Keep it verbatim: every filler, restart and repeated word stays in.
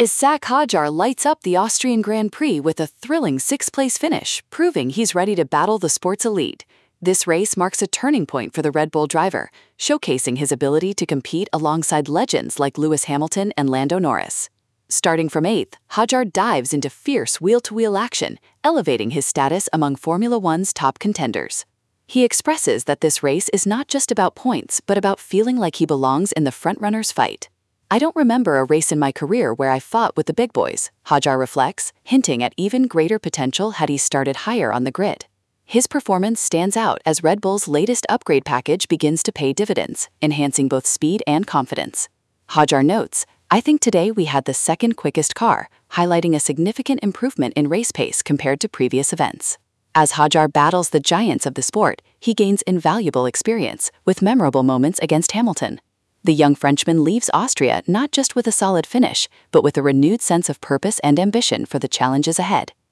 Ishak Hadjar lights up the Austrian Grand Prix with a thrilling sixth-place finish, proving he's ready to battle the sport's elite. This race marks a turning point for the Red Bull driver, showcasing his ability to compete alongside legends like Lewis Hamilton and Lando Norris. Starting from eighth, Hadjar dives into fierce wheel-to-wheel action, elevating his status among Formula One's top contenders. He expresses that this race is not just about points, but about feeling like he belongs in the frontrunner's fight. "I don't remember a race in my career where I fought with the big boys," Hadjar reflects, hinting at even greater potential had he started higher on the grid. His performance stands out as Red Bull's latest upgrade package begins to pay dividends, enhancing both speed and confidence. Hadjar notes, "I think today we had the second quickest car," highlighting a significant improvement in race pace compared to previous events. As Hadjar battles the giants of the sport, he gains invaluable experience, with memorable moments against Hamilton. The young Frenchman leaves Austria not just with a solid finish, but with a renewed sense of purpose and ambition for the challenges ahead.